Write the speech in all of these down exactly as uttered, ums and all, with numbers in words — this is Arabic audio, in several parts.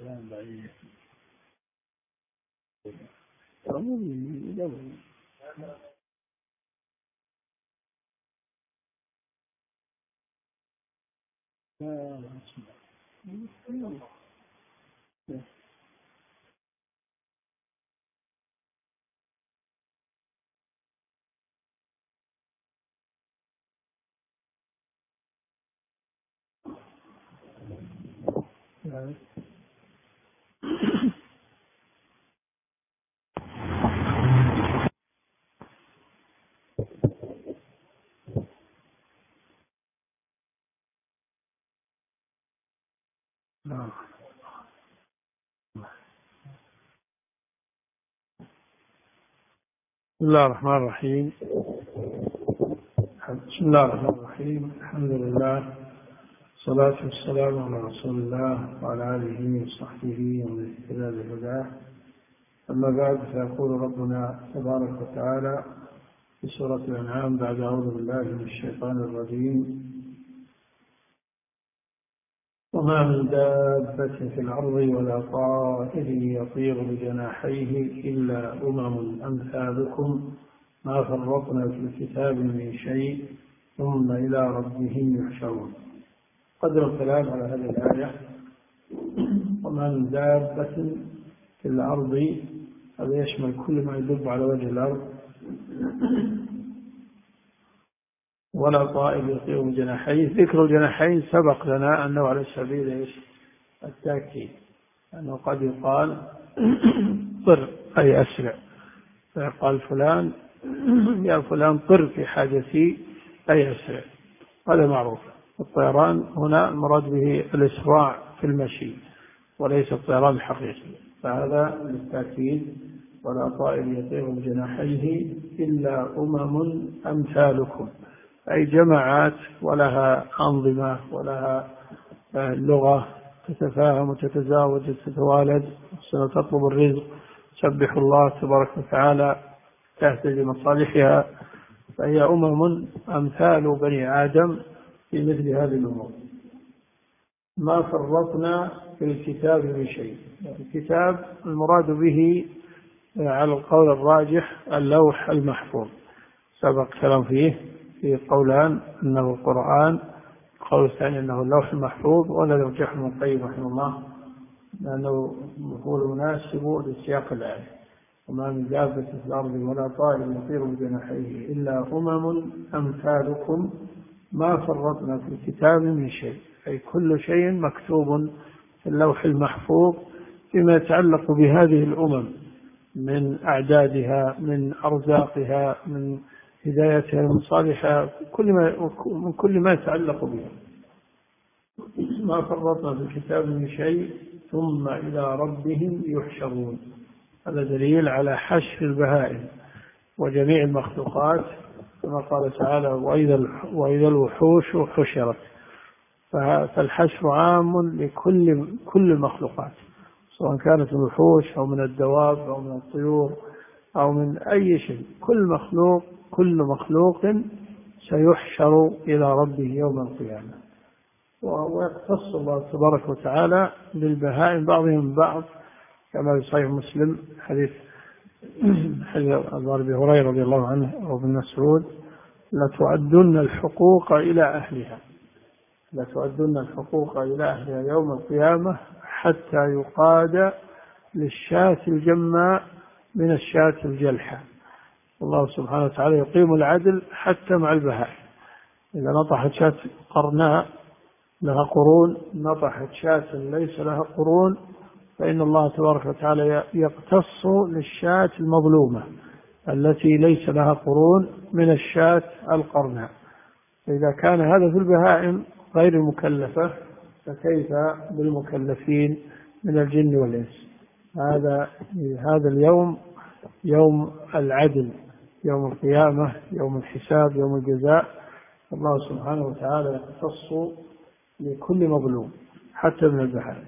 بسم الله الرحمن الرحيم. بسم الله الرحمن الرحيم. الحمد لله، والصلاة والسلام على رسول الله وعلى آله وصحبه ومن اهتدى بهداه. أما بعد، فيقول ربنا تبارك وتعالى في سورة الأنعام بعد أعوذ بالله من الشيطان الرجيم: وما من دابة في الأرض ولا طائر يطير بجناحيه إلا أمم أمثالكم ما فرطنا في الكتاب من شيء ثم إلى ربهم يحشرون. قدر الكلام على هذه الآية. وما من دابة في الأرض، هذا يشمل كل ما يدب على وجه الأرض، ولا طائر يطير بجناحيه. ذكر الجناحين سبق لنا أنه على سبيل التأكيد، أنه قد يقال طر أي أسرع، فيقال فلان يا فلان طر في حاجتي أي أسرع، هذا معروف. الطيران هنا المراد به الإسراع في المشي وليس الطيران الحقيقي، فهذا للتأكيد: ولا طائر يطير بجناحيه إلا أمم أمثالكم، أي جماعات ولها أنظمة ولها لغة تتفاهم وتتزاوج وتتوالد وتطلب الرزق، تسبح الله تبارك وتعالى، تهتدي لمصالحها، فهي أمم أمثال بني آدم في مثل هذه الأمور. ما فرطنا في الكتاب من شيء. الكتاب المراد به على القول الراجح اللوح المحفوظ، سبق كلام فيه في قولان أنه القرآن، القول الثاني أنه اللوح المحفوظ، ولا يرجح ابن القيم رحمه الله لأنه هو المناسب لسياق الآية: وما من دابة في الأرض ولا طائر يطير بجناحيه إلا أمم أمثالكم ما فرطنا في الكتاب من شيء، أي كل شيء مكتوب في اللوح المحفوظ فيما يتعلق بهذه الأمم من أعدادها، من أرزاقها، من هدايتها لمصالحها، كل ما من كل ما يتعلق بها. ما فرطنا في الكتاب من شيء ثم إلى ربهم يحشرون. هذا دليل على حشر البهائم وجميع المخلوقات، كما قال تعالى: وإذا الوحوش حشرت. فالحشر عام لكل كل المخلوقات، سواء كانت الوحوش أو من الدواب أو من الطيور أو من أي شيء. كل مخلوق كل مخلوق سيحشر إلى ربه يوم القيامة. ويقتص الله تبارك وتعالى بالبهائم بعضهم من بعض، كما في صحيح مسلم حديث حديث أبي هريرة رضي الله عنه وابن مسعود: لتؤدن الحقوق إلى أهلها لتؤدن الحقوق إلى أهلها يوم القيامة حتى يقاد للشاة الجماء من الشاة الجلحة. الله سبحانه وتعالى يقيم العدل حتى مع البهائم. إذا نطحت شاة قرناء لها قرون، نطحت شاة ليس لها قرون، فإن الله تبارك وتعالى يقتص للشاة المظلومة التي ليس لها قرون من الشاة القرناء. فإذا كان هذا في البهائم غير المكلفة، فكيف بالمكلفين من الجن والإنس؟ هذا هذا اليوم يوم العدل، يوم القيامة، يوم الحساب، يوم الجزاء. الله سبحانه وتعالى يختص لكل مظلوم حتى من البهائم.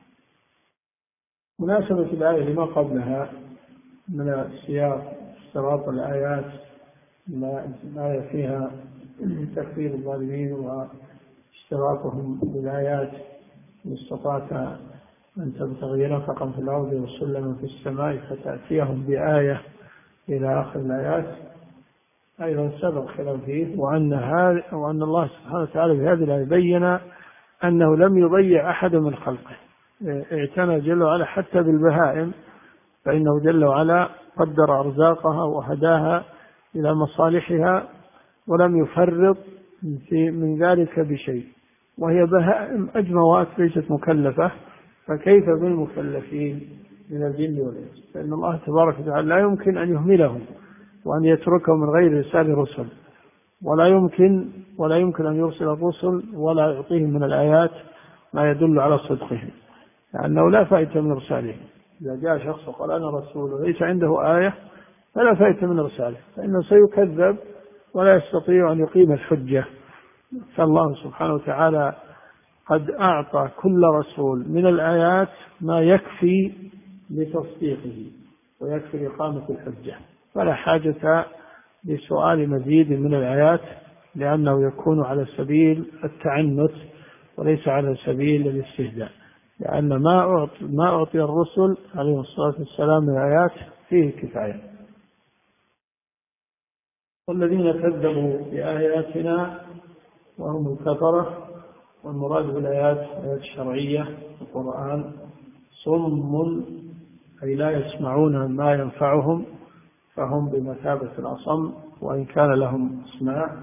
مناسبة الآية لما قبلها من السياق استرابط الآيات، الآية فيها تكفير الظالمين واشتراكهم بالآيات، إن استطعت أن تبتغي نفقا في الأرض وسلما في السماء فتأتيهم بآية إلى آخر الآيات أيضا سبق خلاف فيه، وأن هذا وأن الله سبحانه وتعالى في هذه الآية بين أنه لم يضيع أحد من خلقه، اعتنى جل وعلا حتى بالبهائم، فإنه جل وعلا قدر أرزاقها وهداها إلى مصالحها ولم يفرط في من ذلك بشيء، وهي بهائم أجموات ليست مكلفة، فكيف بالمكلفين من الجن والإنس؟ فإن الله تبارك وتعالى لا يمكن أن يهملهم وأن يتركهم من غير إرسال رسل، ولا يمكن ولا يمكن أن يرسل الرسل ولا يعطيهم من الآيات ما يدل على صدقهم، لأنه لا فائدة من إرسالهم. إذا جاء شخص وقال أنا رسول وليس عنده آية فلا فائدة من إرساله، فإنه سيكذب ولا يستطيع أن يقيم الحجة. فالله سبحانه وتعالى قد أعطى كل رسول من الآيات ما يكفي لتصديقه ويكفي لإقامة الحجة، فلا حاجة لسؤال مزيد من الآيات، لأنه يكون على سبيل التعنت وليس على سبيل الاستهزاء، لأن ما أعطي, ما أعطي الرسل عليه الصلاة والسلام من الآيات فيه كفاية. والذين كذبوا بآياتنا وهم الكفرة، والمراد بالآيات آيات الشرعية القرآن، صم أي لا يسمعون ما ينفعهم فهم بمثابة الأصم وإن كان لهم اسماع،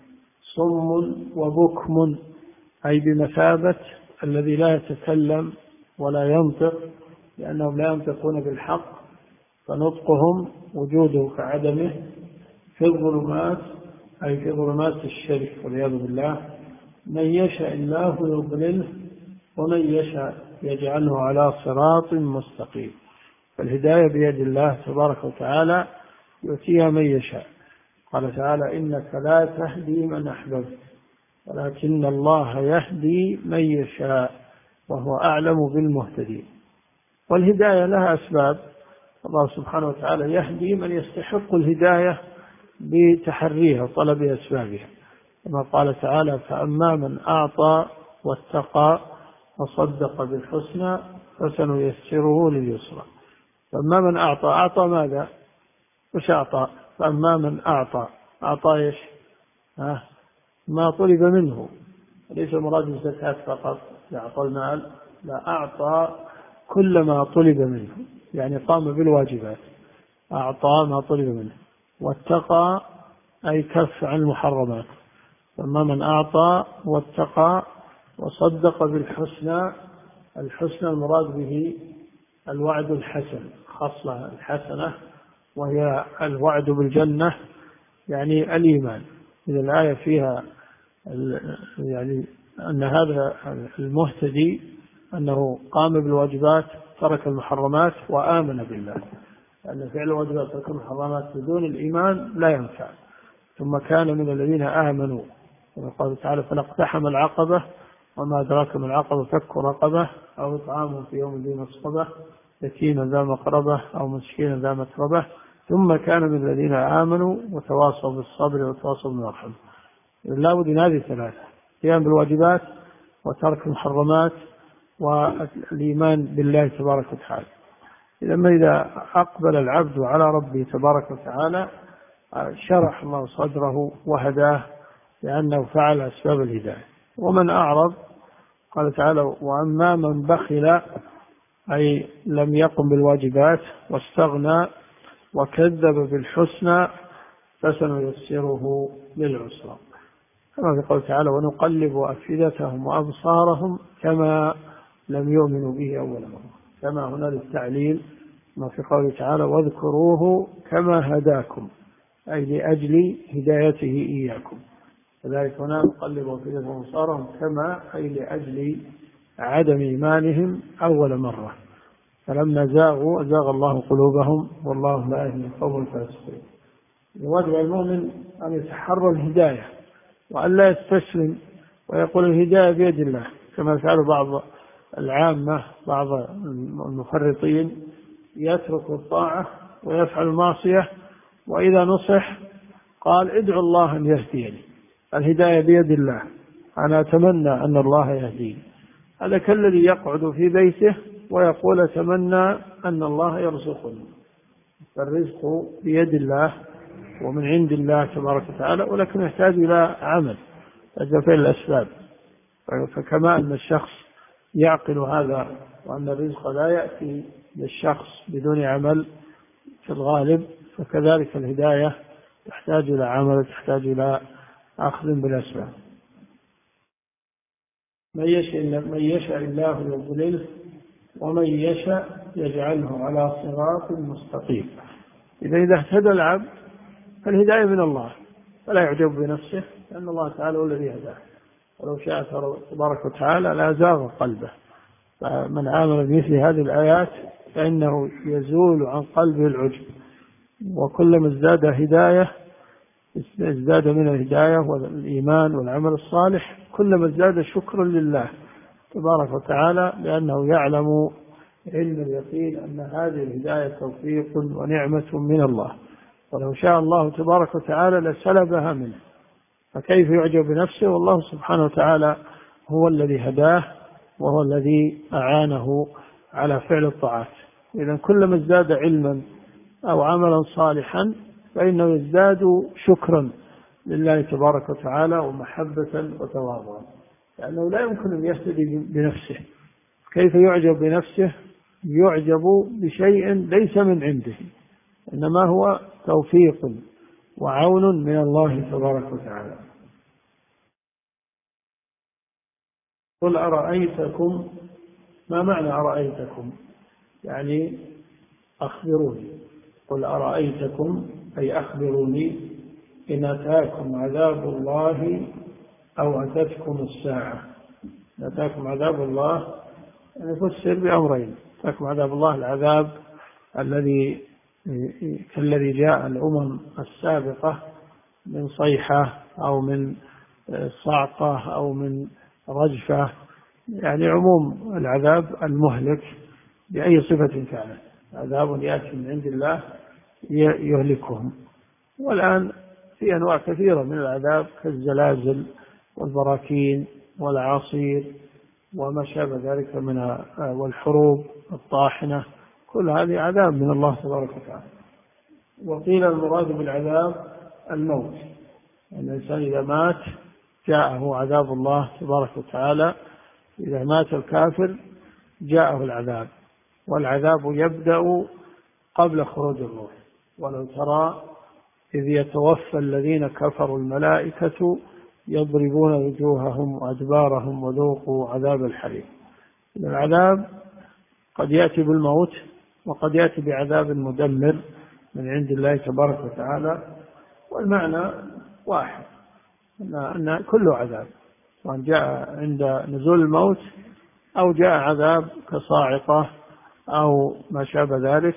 صم وبكم أي بمثابة الذي لا يتكلم ولا ينطق، لأنهم لا ينطقون بالحق فنطقهم وجوده كعدمه، في الظلمات أي في ظلمات الشرك والعياذ بالله، من يشاء الله يضلله ومن يشاء يجعله على صراط مستقيم. فالهداية بيد الله تبارك وتعالى يؤتيها من يشاء. قال تعالى إنك لا تهدي من أحببت ولكن الله يهدي من يشاء وهو أعلم بالمهتدين. والهداية لها أسباب، الله سبحانه وتعالى يهدي من يستحق الهداية بتحريها وطلب أسبابها، كما قال تعالى فأما من أعطى واتقى وصدق بالحسنى فسنيسره لليسرى. فأما من أعطى، أعطى ماذا؟ وش أعطى؟ فأما من أعطى، أعطى إيش؟ ها؟ ما طلب منه، ليس مراد الزكاة فقط، أعطى المال، لا، أعطى كل ما طلب منه، يعني قام بالواجبات، أعطى ما طلب منه. واتقى أي كف عن المحرمات. فأما من أعطى واتقى وصدق بالحسنى، الحسنى المراد به الوعد الحسن، خصلة الحسنة وهي الوعد بالجنة، يعني الإيمان. إذا الآية فيها يعني أن هذا المهتدي أنه قام بالواجبات ترك المحرمات وآمن بالله، لأن فعل الواجبات ترك المحرمات بدون الإيمان لا ينفع. ثم كان من الذين آمنوا، كما قال تعالى فلاقتحم العقبة وما أدراك ما العقبة فك رقبة أو إطعام في يوم ذي مسغبة يتيما ذا مقربة أو مسكينا ذا متربة ثم كان من الذين آمنوا وتواصوا بالصبر وتواصوا بالمرحمة. لا بد من هذه الثلاثة: القيام بالواجبات وترك المحرمات والإيمان بالله تبارك وتعالى. لما إذا أقبل العبد على ربه تبارك وتعالى شرح الله صدره وهداه لأنه فعل أسباب الهداية. ومن أعرض قال تعالى وأما من بخل أي لم يقم بالواجبات واستغنى وكذب بالحسنى فسنيسره للعسرى، كما في قول تعالى ونقلب أفئدتهم وأبصارهم كما لم يؤمنوا به أول مرة، كما هنا للتعليل، ما في قول تعالى واذكروه كما هداكم أي لأجل هدايته إياكم، كذلك هنا نقلب أفئدتهم وأبصارهم كما أي لأجل عدم إيمانهم أول مرة، فلما زاغوا أزاغ الله قلوبهم والله لا يهدي القوم الفاسقين. الواجب على المؤمن أن يتحرى الهداية وأن لا يستسلم ويقول الهداية بيد الله، كما فعل بعض العامة بعض المفرطين، يترك الطاعة ويفعل المعصية وإذا نصح قال ادعو الله أن يهديني، الهداية بيد الله، أنا أتمنى أن الله يهديني. هذا كالذي يقعد في بيته ويقول أتمنى أن الله يرزقني. فالرزق بيد الله ومن عند الله تبارك وتعالى، ولكن يحتاج إلى عمل، يحتاج فعل الأسباب. فكما أن الشخص يعقل هذا وأن الرزق لا يأتي للشخص بدون عمل في الغالب، فكذلك الهداية تحتاج إلى عمل، تحتاج إلى أخذ بالأسباب. من يشاء من يشاء الله يضلله ومن يشاء يجعله على صراط مستقيم. إذا إذا اهتدى العبد فالهداية من الله، فلا يعجب بنفسه، لأن الله تعالى هو الذي هداه، ولو شاء تبارك وتعالى لازاغ قلبه. فمن عامل بمثل هذه الآيات فإنه يزول عن قلبه العجب، وكلما ازداد هداية ازداد من الهداية والإيمان والعمل الصالح، كلما ازداد شكرا لله تبارك وتعالى، لأنه يعلم علم اليقين أن هذه الهداية توفيق ونعمة من الله، ولو شاء الله تبارك وتعالى لسلبها منه. فكيف يعجب بنفسه والله سبحانه وتعالى هو الذي هداه وهو الذي أعانه على فعل الطاعات. إذن كلما ازداد علما أو عملا صالحا فإنه يزداد شكرا لله تبارك وتعالى ومحبة وتواضعا، لأنه لا يمكن أن يهتدي بنفسه. كيف يعجب بنفسه؟ يعجب بشيء ليس من عنده، إنما هو توفيق وعون من الله تبارك وتعالى. قل أرأيتكم، ما معنى أرأيتكم؟ يعني أخبروني. قل أرأيتكم أي أخبروني إن أتاكم عذاب الله أو أتتكم الساعة. إن أتاكم عذاب الله يعني فسر بأمرين: أتاكم عذاب الله العذاب الذي كالذي جاء الأمم السابقة من صيحة أو من صعقة أو من رجفة، يعني عموم العذاب المهلك بأي صفة كانت، عذاب يأتي من عند الله يهلكهم. والآن في أنواع كثيرة من العذاب كالزلازل والبراكين والأعاصير وما شابه ذلك من والحروب الطاحنة، كل هذه عذاب من الله تبارك وتعالى. وقيل المراد بالعذاب الموت، أن الإنسان إذا مات جاءه عذاب الله تبارك وتعالى. إذا مات الكافر جاءه العذاب، والعذاب يبدأ قبل خروج الروح. ولو ترى إذ يتوفى الذين كفروا الملائكة يضربون وجوههم وأدبارهم وذوقوا عذاب الحريق. العذاب قد يأتي بالموت وقد يأتي بعذاب مدمر من عند الله تبارك وتعالى، والمعنى واحد، أن كله عذاب، سواء جاء عند نزول الموت أو جاء عذاب كصاعقة أو ما شابه ذلك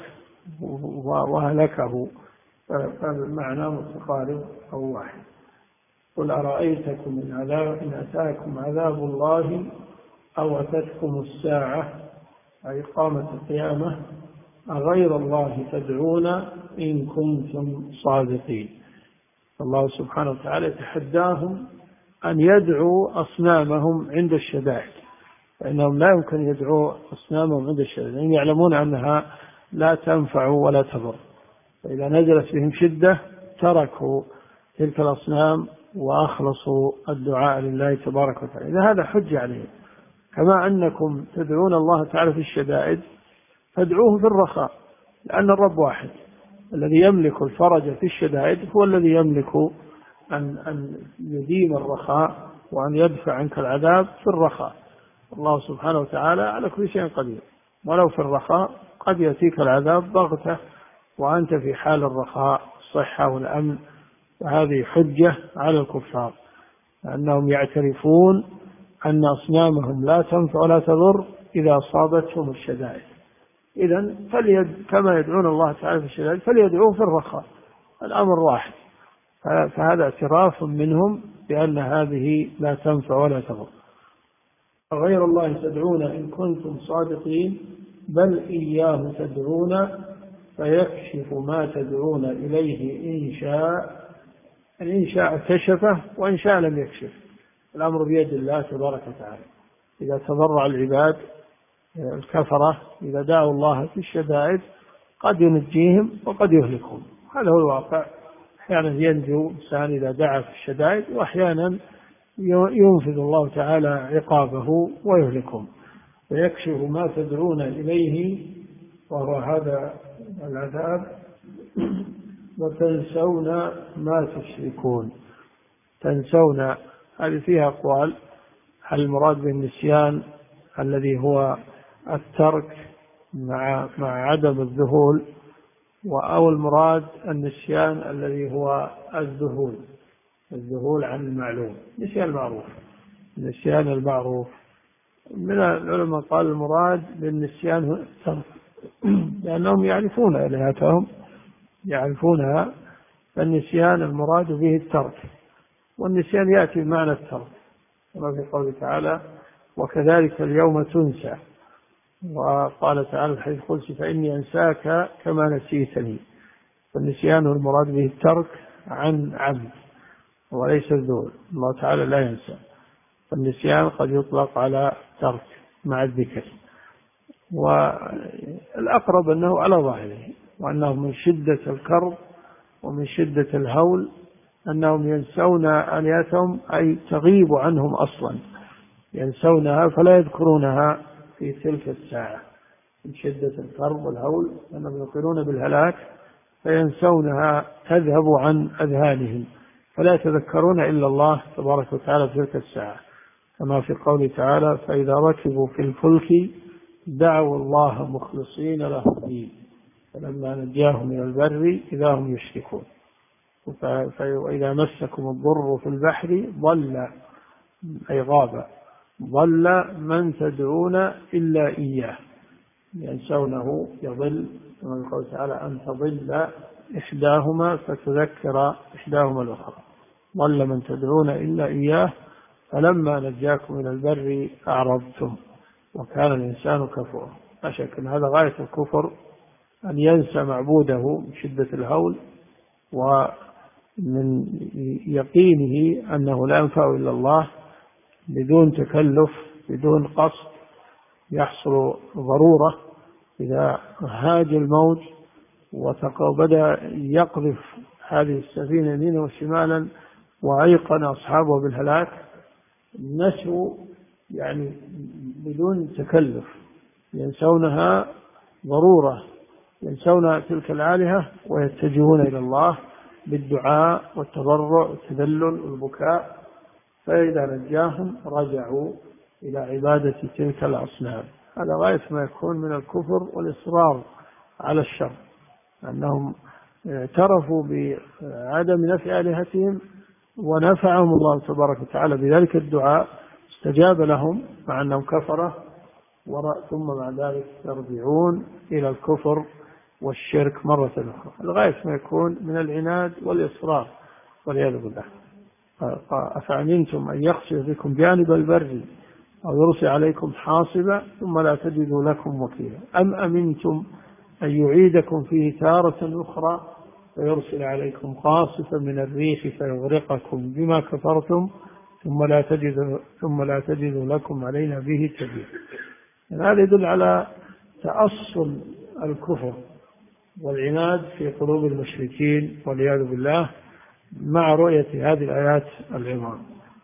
وهلكه، فالمعنى متقارب أو واحد. قل أرأيتكم إن, عذاب إن أتاكم عذاب الله أو أتتكم الساعة أي قامت القيامة أغير الله تدعون إن كنتم صادقين. الله سبحانه وتعالى يتحداهم أن يدعوا أصنامهم عند الشدائد، فإنهم لا يمكن يدعوا أصنامهم عند الشدائد، لأنهم يعلمون أنها لا تنفع ولا تضر، فإذا نزلت بهم شدة تركوا تلك الأصنام وأخلصوا الدعاء لله تبارك وتعالى. إذا هذا حجة عليهم، كما أنكم تدعون الله تعالى في الشدائد فادعوه في الرخاء، لأن الرب واحد، الذي يملك الفرج في الشدائد هو الذي يملك أن, أن يديم الرخاء وأن يدفع عنك العذاب في الرخاء. الله سبحانه وتعالى على كل شيء قدير، ولو في الرخاء قد يأتيك العذاب بغتة وأنت في حال الرخاء الصحة والأمن. وهذه حجة على الكفار أنهم يعترفون أن أصنامهم لا تنفع ولا تضر إذا أصابتهم الشدائد. إذن فليد كما يدعون الله تعالى في الشدائد فليدعوه في الرخاء، الأمر واحد. فهذا اعتراف منهم بأن هذه لا تنفع ولا تضر. غير الله تدعون إن كنتم صادقين بل إياه تدعون فيكشف ما تدعون إليه إن شاء. إن شاء كشفه وإن شاء لم يكشف، الأمر بيد الله تبارك وتعالى. إذا تضرع العباد الكفرة إذا دعوا الله في الشدائد قد ينجيهم وقد يهلكهم، هذا هو الواقع. أحيانا ينجو إنسان إذا دعا في الشدائد، وأحيانا ينفذ الله تعالى عقابه ويهلكهم ويكشف ما تدعون إليه وهو هذا العذاب، وتنسون ما تشركون. تنسون هذه فيها أقوال، هل المراد بالنسيان الذي هو الترك مع مع عدم الذهول، أو المراد النسيان الذي هو الذهول الذهول عن المعلوم، نسيان المعروف نسيان المعروف. من العلماء قال المراد بالنسيان هو الترك، لأنهم يعرفون آلهتهم يعرفونها، فالنسيان المراد به الترك، والنسيان يأتي بمعنى الترك كما في قوله تعالى وكذلك اليوم تنسى. وقال تعالى الحديث القدسي فإني أنساك كما نسيتني، فالنسيان المراد به الترك عن عمد وليس الذهول. الله تعالى لا ينسى، فالنسيان قد يطلق على ترك مع الذكر، والأقرب أنه على ظاهره، وأنه من شدة الكرب ومن شدة الهول أنهم ينسون آلهتهم، أي تغيب عنهم أصلا، ينسونها فلا يذكرونها في تلك الساعة من شدة الكرب والهول، أنهم يقرون بالهلاك فينسونها، تذهب عن أذهانهم فلا يتذكرون إلا الله تبارك وتعالى في تلك الساعة، كما في قوله تعالى فإذا ركبوا في الفلك دعوا الله مخلصين له الدين فلما نجاهم من البر إذا هم يشركون. وإذا مسكم الضر في البحر ضل أي غاب ضل من تدعون إلا إياه، ينسونه يضل، كما قال تعالى أن تضل إحداهما فتذكر إحداهما الأخرى، ضل من تدعون إلا إياه فلما نجاكم من البر أعرضتم وكان الإنسان كفورا. لا شك أن هذا غاية الكفر، أن ينسى معبوده من شدة الهول ومن يقينه أنه لا ينفع إلا الله، بدون تكلف بدون قصد يحصل ضرورة. إذا هاج الموج وبدأ يقذف هذه السفينة يمينا وشمالا وأيقن أصحابه بالهلاك، نسوا يعني بدون تكلف، ينسونها ضرورة، ينسون تلك الآلهة ويتجهون إلى الله بالدعاء والتضرع والتذلل والبكاء، فإذا نجاهم رجعوا إلى عبادة تلك الأصنام. هذا غاية ما يكون من الكفر والإصرار على الشر، أنهم اعترفوا بعدم نفع آلهتهم ونفعهم الله تبارك وتعالى بذلك الدعاء، استجاب لهم مع أنهم كفرة، ثم مع ذلك يرجعون إلى الكفر والشرك مرة أخرى. الغاية ما يكون من العناد والإصرار والعياذ بالله. أفأمنتم أن يخسف بكم جانب البر أو يرسل عليكم حاصبا ثم لا تجدوا لكم وكيلا أم أمنتم أن يعيدكم فيه تارة أخرى فيرسل عليكم قاصفا من الريح فيغرقكم بما كفرتم ثم لا تجدوا ثم لا تجدوا لكم علينا به تبيعا. يعني هذا يدل على تأصل الكفر والعناد في قلوب المشركين والعياذ بالله، مع رؤية هذه الآيات العظام.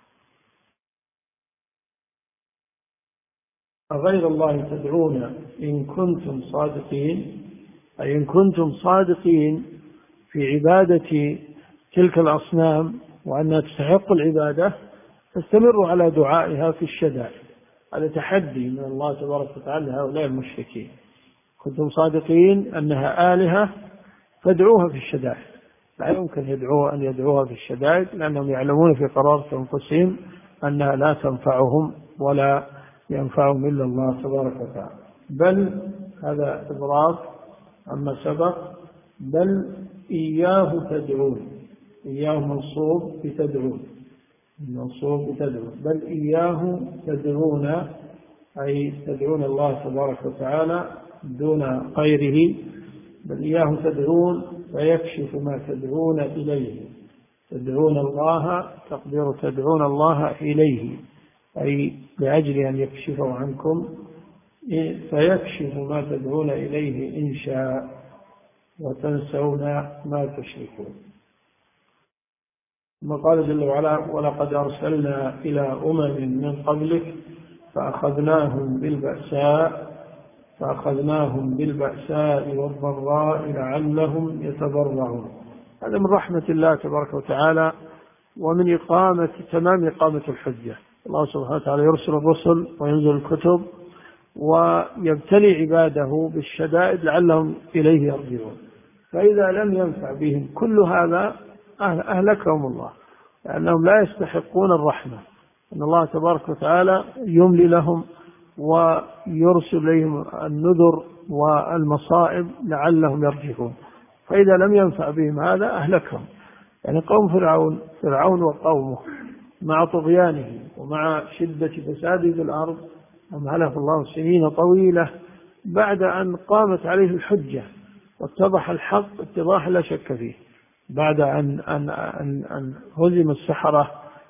أغير الله تدعون إن كنتم صادقين، أي إن كنتم صادقين في عبادة تلك الأصنام وأنها تستحق العبادة، فاستمروا على دعائها في الشدائد. هذا تحدي من الله تبارك وتعالى لهؤلاء المشركين. كنتم صادقين أنها آلهة فادعوها في الشدائد، لا يمكن يدعوها أن يدعوها في الشدائد، لأنهم يعلمون في قرارة أنفسهم أنها لا تنفعهم ولا ينفعهم إلا الله تبارك وتعالى. بل هذا إضراب عما سبق، بل إياه تدعون، إياه منصوب بتدعون، منصوب بتدعون، بل إياه تدعون أي تدعون الله تبارك وتعالى دون غيره، بل إياه تدعون فيكشف ما تدعون إليه. تدعون الله، تقدير تدعون الله إليه، أي لأجل أن يكشفه عنكم فيكشف ما تدعون إليه إن شاء وتنسون ما تشركون. ثم قال جل وعلا ولقد أرسلنا إلى أمم من قبلك فأخذناهم بالبأساء فأخذناهم بالبأساء والضراء لعلهم يتضرعون. هذا من رحمة الله تبارك وتعالى ومن إقامة تمام إقامة الحجة. الله سبحانه وتعالى يرسل الرسل وينزل الكتب ويبتلي عباده بالشدائد لعلهم إليه يرجعون. فإذا لم ينفع بهم كل هذا أهلكهم الله لأنهم لا يستحقون الرحمة. أن الله تبارك وتعالى يملي لهم ويرسل إليهم النذر والمصائب لعلهم يرجعون. فإذا لم ينفع بهم هذا أهلكهم. يعني قوم فرعون فرعون وقومه مع طغيانه ومع شدة فساده في الأرض أمهله الله سنين طويلة بعد أن قامت عليه الحجة واتضح الحق اتضاح لا شك فيه، بعد أن أن أن, أن هزم السحرة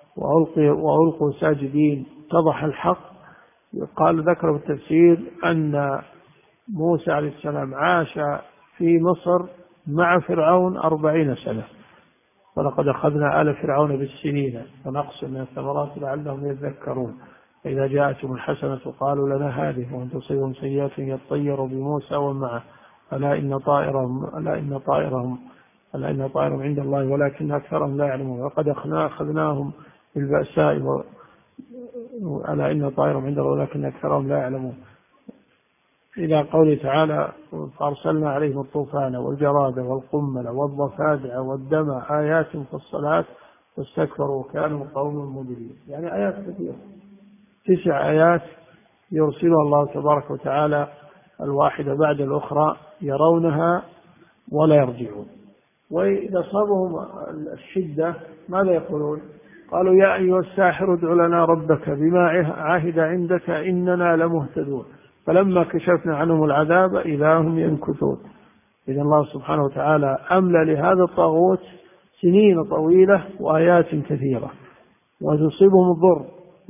وألقوا ساجدين اتضح الحق. قال ذكر في التفسير أن موسى عليه السلام عاش في مصر مع فرعون أربعين سنة. ولقد أخذنا آل فرعون بالسنين ونقص من الثمرات لعلهم يذكرون فإذا جاءتهم الحسنة قالوا لنا هذه وإن تصيبهم سيئات يطيروا بموسى ومعه ألا إن طائرهم ألا إن طائرهم ألا إن طائرهم عند الله ولكن أكثرهم لا يعلمون وقد أخذناهم بالبأساء و... ألا إن طائرهم عند الله ولكن أكثرهم لا يعلمون إلى قوله تعالى فأرسلنا عليهم الطوفان والجراد والقمل والضفادع والدم آيات مفصلات فاستكبروا وكانوا قوما مجرمين. يعني آيات كثيرة، تسع آيات يرسلها الله تبارك وتعالى الواحدة بعد الأخرى يرونها ولا يرجعون. وإذا صابهم الشدة ماذا يقولون؟ قالوا يا أيها الساحر ادع لنا ربك بما عهد عندك إننا لمهتدون فلما كشفنا عنهم العذاب إذا هم ينكثون. إذن الله سبحانه وتعالى أملى لهذا الطاغوت سنين طويلة وآيات كثيرة وتصيبهم الضر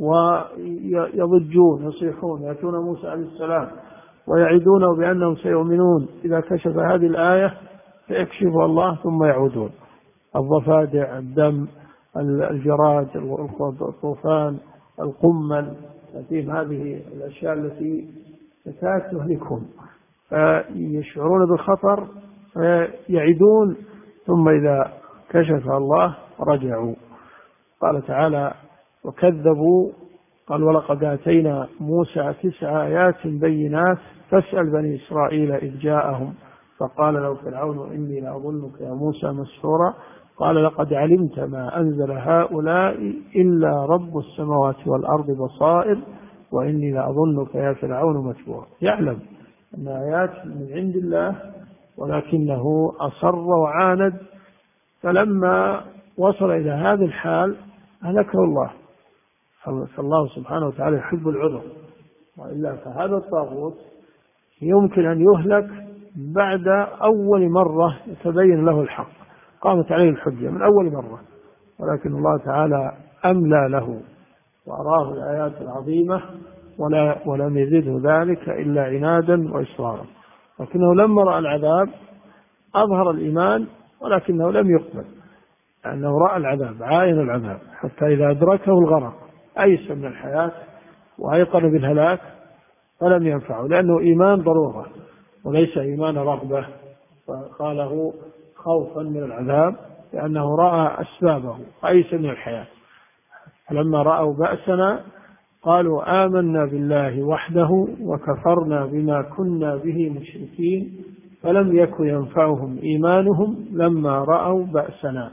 ويضجون يصيحون يأتون موسى عليه السلام ويعدونه بأنهم سيؤمنون إذا كشف هذه الآية فيكشفها الله ثم يعودون. الضفادع الدم الجراد الطوفان القمل فيهم هذه الأشياء التي تكاد تهلكهم فيشعرون بالخطر فيعدون ثم إذا كشف الله رجعوا. قال تعالى وكذبوا قال ولقد آتينا موسى تسع آيات بينات فاسأل بني إسرائيل إذ جاءهم فقال له فرعون إني لأظنك يا موسى مسحورا قال لقد علمت ما أنزل هؤلاء إلا رب السماوات والأرض بصائر وإني لأظنك يا فرعون مسحورا. يعلم أن آيات من عند الله ولكنه أصر وعاند فلما وصل إلى هذا الحال هلكه الله. فالله سبحانه وتعالى يحب العذر وإلا فهذا الطاغوت يمكن أن يهلك بعد أول مرة يتبين له الحق قامت عليه الحجة من أول مرة ولكن الله تعالى أملى له وأراه الآيات العظيمة ولا ولم يزده ذلك إلا عنادا وإصرارا. لكنه لما رأى العذاب أظهر الإيمان ولكنه لم يقبل لأنه رأى العذاب عاين العذاب حتى إذا أدركه الغرق أيس من الحياة وأيقن بالهلاك فلم ينفعه لأنه إيمان ضرورة وليس إيمان رغبة فقاله خوفا من العذاب لأنه رأى أسبابه أيس من الحياة. فلما رأوا بأسنا قالوا آمنا بالله وحده وكفرنا بما كنا به مشركين فلم يكن ينفعهم إيمانهم لما رأوا بأسنا.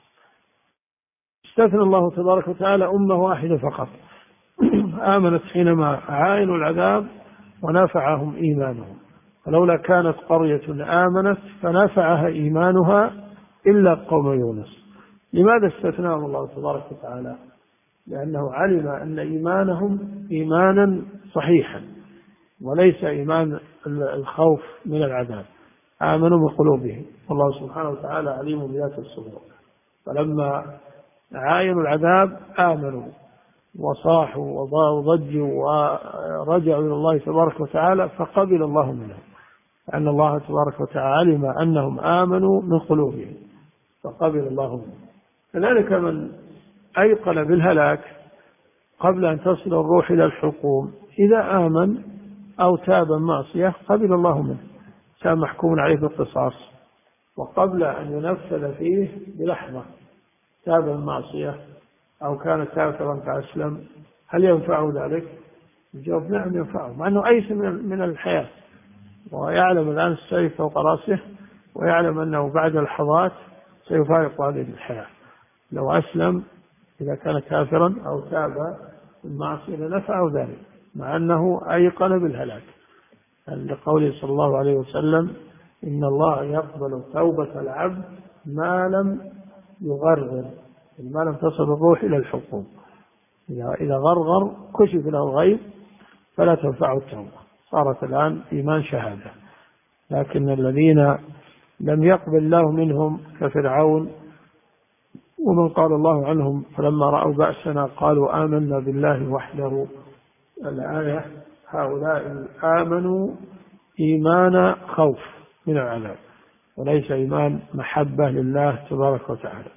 استثنى الله تبارك وتعالى أمة واحدة فقط آمنت حينما عاينوا العذاب ونفعهم إيمانهم. فلولا كانت قرية آمنت فنفعها إيمانها إلا قوم يونس. لماذا استثناهم الله تبارك وتعالى؟ لأنه علم أن إيمانهم إيمانا صحيحا وليس إيمان الخوف من العذاب. آمنوا بقلوبهم والله سبحانه وتعالى عليم بذات الصدور. فلما عاينوا العذاب آمنوا وصاحوا وضجوا ورجعوا إلى الله تبارك وتعالى فقبل الله منهم، لأن الله تبارك وتعالى علم أنهم آمنوا من قلوبهم فقبل الله منهم. كذلك من أيقن بالهلاك قبل أن تصل الروح إلى الحلقوم إذا آمن أو تاب من معصية قبل الله منه، كان محكوم عليه بالقصاص، وقبل أن ينفذ فيه بلحظة تاب من معصية أو كان كافرا فأسلم، هل ينفعه ذلك؟ الجواب نعم ينفعه، مع أنه أيس من الحياة ويعلم الآن السيف فوق رأسه، ويعلم أنه بعد لحظات سيفارق هذه الحياة. لو أسلم إذا كان كافرا أو تاب من معصية لنفعه ذلك، مع أنه أيقن بالهلاك، لقوله صلى الله عليه وسلم إن الله يقبل توبة العبد ما لم يغرغر، ما لم تصل الروح إلى الحلقوم. إذا غرغر كشف له الغيب فلا تنفعه التوبة، صارت الآن إيمان شهادة. لكن الذين لم يقبل الله منهم كفرعون ومن قال الله عنهم فلما رأوا بأسنا قالوا آمنا بالله وحده، الآية هؤلاء آمنوا إيمان خوف من العذاب وليس إيمان محبة لله تبارك وتعالى.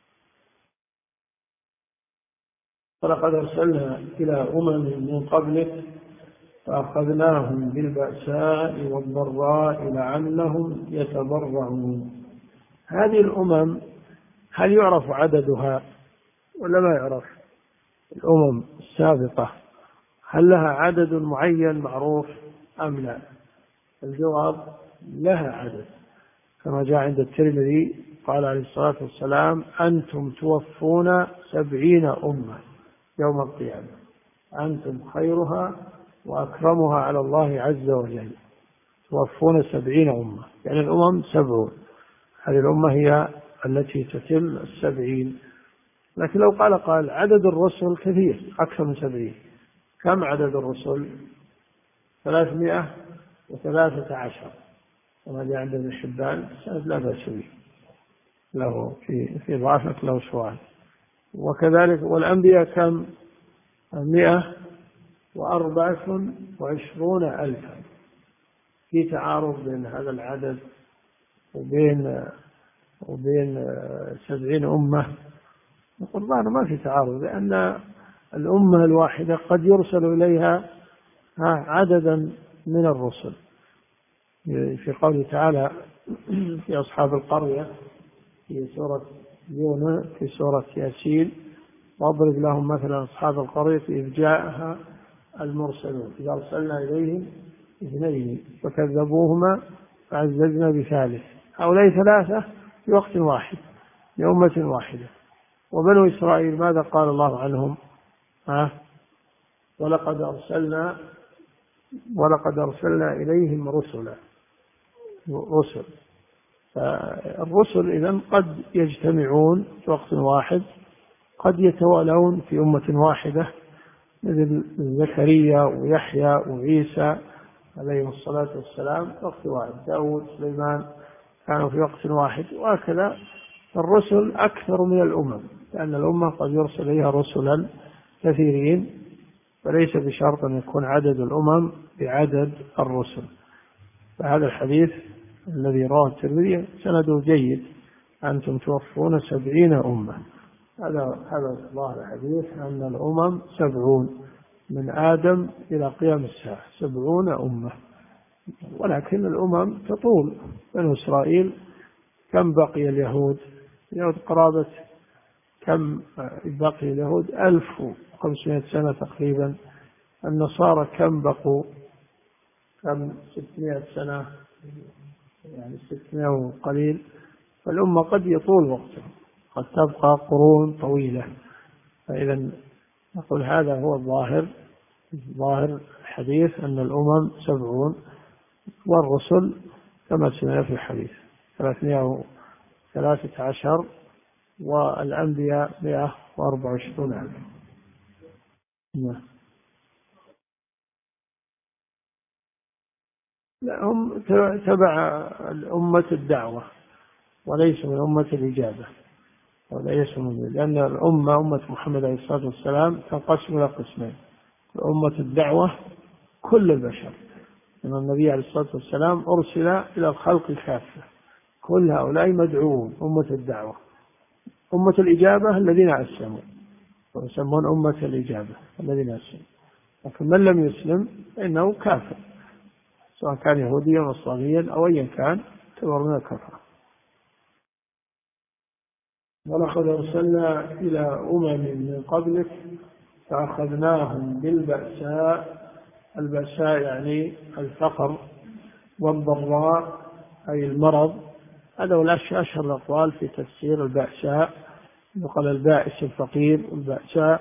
ولقد أرسلنا إلى أمم من قبلك فأخذناهم بالبأساء والضراء لعلهم يتضرعون. هذه الأمم هل يعرف عددها ولا ما يعرف؟ الأمم السابقة هل لها عدد معين معروف أم لا؟ الجواب لها عدد، كما جاء عند الترمذي قال عليه الصلاة والسلام أنتم توفون سبعين أمة يوم القيامة، أنتم خيرها وأكرمها على الله عز وجل، توفون سبعين أمة، يعني الأمم سبعون، هذه الأمة هي التي تتم السبعين. لكن لو قال قال عدد الرسل كثير أكثر من سبعين، كم عدد الرسل؟ ثلاثمائة وثلاثة عشر، وما جاء عند ابن حبان لا بأس به، له في في ضعفك له سؤال. وكذلك والأنبياء كم؟ مئة وأربعة وعشرون ألفا، في تعارض بين هذا العدد وبين وبين سبعين أمة. نقول ما في تعارض، لأن الأمة الواحدة قد يرسل إليها عددا من الرسل، في قوله تعالى في أصحاب القرية في سورة يونس في سورة ياسين واضرب لهم مثلا أصحاب القرية إذ جاءها المرسلون إذ أرسلنا إليهم اثنين فكذبوهما فعززنا بثالث، هؤلاء ثلاثة في وقت واحد لأمة واحدة. وبنو إسرائيل ماذا قال الله عنهم؟ ها؟ ولقد أرسلنا ولقد أرسلنا إليهم رسلا رسل. فالرسل إذن قد يجتمعون في وقت واحد، قد يتوالون في أمة واحدة مثل زكريا ويحيى وعيسى عليهم الصلاة والسلام في وقت واحد، داود سليمان كانوا في وقت واحد، وهكذا الرسل أكثر من الأمم، لأن الأمة قد يرسل إليها رسلا كثيرين، فليس بشرط أن يكون عدد الأمم بعدد الرسل. فهذا الحديث الذي رواه الترمذي سنده جيد، أنتم توفون سبعين أمة، هذا هذا ظاهر الحديث أن الأمم سبعون من آدم إلى قيام الساعة سبعون أمة. ولكن الأمم تطول. بنو إسرائيل كم بقي اليهود؟ اليهود قرابة كم بقي اليهود؟ ألف وخمسمائة سنة تقريبا. النصارى كم بقوا؟ كم؟ ستمائة سنة، يعني ستمائة وقليل. فالأمة قد يطول وقتها، قد تبقى قرون طويلة. فإذا نقول هذا هو الظاهر ظاهر الحديث أن الأمم سبعون، والرسل كما سمعنا في الحديث ثلاثمائة وثلاثة عشر، والأنبياء مئة وأربعة وعشرون ألف. لا، هم تبع أمة الدعوة وليس من أمة الإجابة. وليسوا من لأن الأمة أمة محمد عليه الصلاة والسلام تنقسم إلى قسمين: أمة الدعوة كل البشر، أن النبي عليه الصلاة والسلام أرسل إلى الخلق كافة، كل هؤلاء مدعوون أمة الدعوة. أمة الإجابة الذين أسلموا، ويسمون أمة الإجابة الذين أسلموا. لكن من لم يسلم فإنه كافر، سواء كان يهوديا أو نصرانيا أو أيا كان، يعتبر من الكفرة. ولقد أرسلنا إلى أمم من قبلك فأخذناهم بالبأساء، البأساء يعني الفقر، والضراء أي المرض. هذا هو أشهر الأقوال في تفسير البأساء، يقال البائس الفقير، والبأساء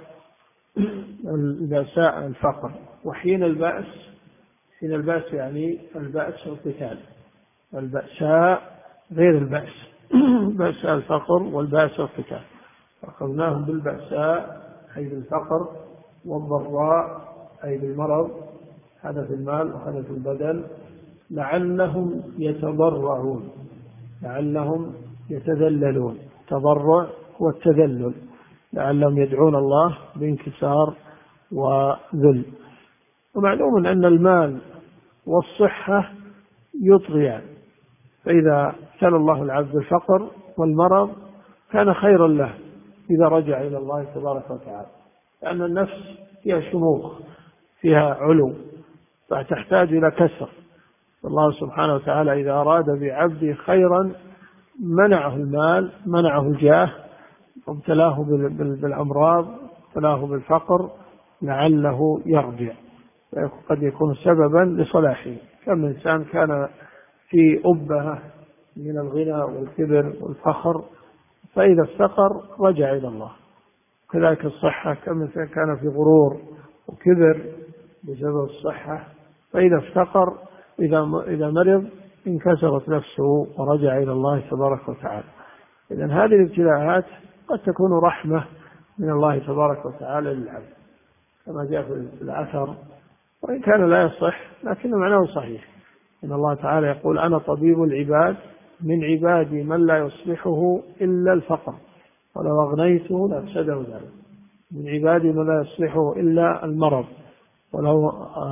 البأساء الفقر. وحين البأس، حين البأس يعني البأس والقتال، والبأساء غير البأس، بأساء الفقر والبأس والقتال. فأخذناهم بالبأساء أي بالفقر، والضراء أي بالمرض، هذا في المال وهذا في البدن، لعلهم يتضرعون، لعلهم يتذللون. تضرع هو التذلل، لعلهم يدعون الله بانكسار وذل. ومعلوم أن المال والصحة يطغيان، فإذا ابتلى الله العبد بالفقر والمرض كان خيرا له إذا رجع إلى الله تبارك وتعالى، لأن النفس فيها شموخ، فيها علو، فتحتاج إلى كسر. الله سبحانه وتعالى إذا أراد بعبده خيرا منعه المال، منعه الجاه، وابتلاه بالأمراض، ابتلاه بالفقر، لعله يرجع، قد يكون سببا لصلاحه. كم إنسان كان في أبهة من الغنى والكبر والفخر، فإذا افتقر رجع إلى الله. كذلك الصحة، كم إنسان كان في غرور وكبر بسبب الصحة، فإذا افتقر إذا مرض انكسرت نفسه ورجع إلى الله تبارك وتعالى. إذن هذه الابتلاءات قد تكون رحمة من الله تبارك وتعالى للعبد، كما جاء في الأثر، وإن كان لا يصح لكن معناه صحيح، إن الله تعالى يقول: أنا طبيب العباد، من عبادي من لا يصلحه إلا الفقر، ولو أغنيته لأفسده ذلك. من عبادي من لا يصلحه إلا المرض، ولو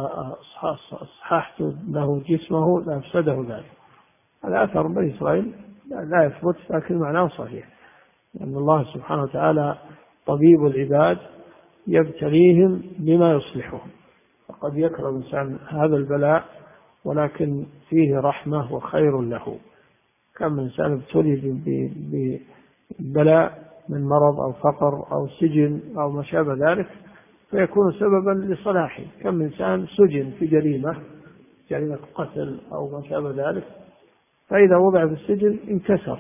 أصححت له جسمه لأفسده ذلك. هذا أثر بني إسرائيل لا يثبت، لكن معناه صحيح، لأن الله سبحانه وتعالى طبيب العباد يبتليهم بما يصلحهم. فقد يكره الإنسان هذا البلاء ولكن فيه رحمة وخير له. كم إنسان ابتلي ببلاء من مرض أو فقر أو سجن أو ما شابه ذلك فيكون سببا لصلاحه. كم إنسان سجن في جريمة، جريمة قتل أو ما شابه ذلك، فإذا وضع في السجن انكسر